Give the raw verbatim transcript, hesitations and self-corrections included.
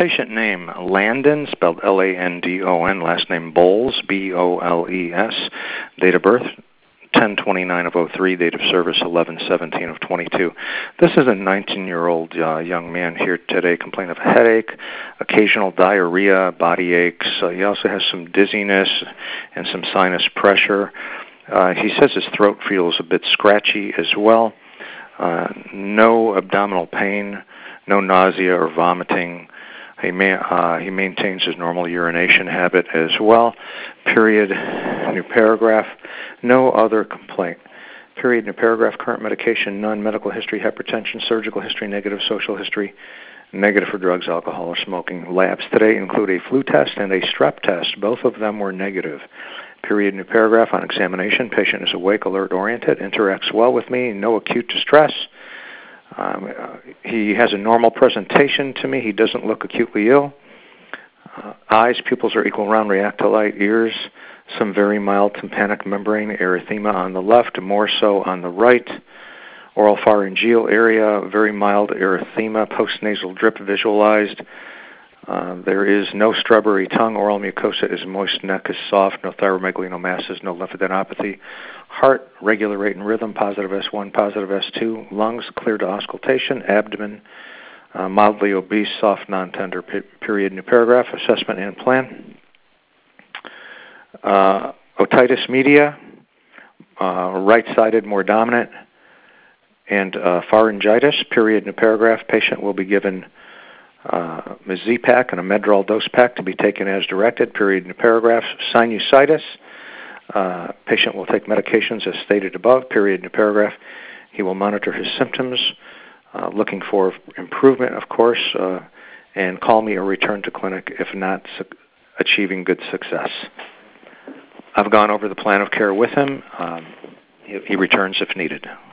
patient name, Landon, spelled L A N D O N, last name Boles, B O L E S. Date of birth, ten twenty-nine of oh three, date of service eleven seventeen of twenty-two. This is a nineteen-year-old uh, young man here today, complaining of headache, occasional diarrhea, body aches. Uh, he also has some dizziness and some sinus pressure. Uh, he says his throat feels a bit scratchy as well. Uh, no abdominal pain, no nausea or vomiting. He, may, uh, he maintains his normal urination habit as well. Period. New paragraph. No other complaint. Period. New paragraph. Current medication, none. Medical history, hypertension, surgical history, negative. Social history, negative for drugs, alcohol, or smoking. Labs today include a flu test and a strep test. Both of them were negative. Period. New paragraph. On examination, patient is awake, alert, oriented, interacts well with me, no acute distress. Um, uh, he has a normal presentation to me. He doesn't look acutely ill. Uh, eyes, pupils are equal round, react to light. Ears, some very mild tympanic membrane erythema on the left, more so on the right. Oral pharyngeal area, very mild erythema, postnasal drip visualized. Uh, there is no strawberry tongue. Oral mucosa is moist. Neck is soft. No thyromegalinomasses. No lymphadenopathy. Heart, regular rate and rhythm. Positive S one, positive S two. Lungs, clear to auscultation. Abdomen, uh, mildly obese, soft, non-tender. Period. New paragraph. Assessment and plan. Uh, otitis media, uh, right-sided, more dominant, and uh, pharyngitis. Period. New paragraph. Patient will be given Uh, a Z-Pak and a Medrol dose pack to be taken as directed. Period. New paragraph. Sinusitis. Uh, patient will take medications as stated above. Period. New paragraph. He will monitor his symptoms, uh, looking for improvement, of course, uh, and call me or return to clinic if not su- achieving good success. I've gone over the plan of care with him. Um, he, he returns if needed.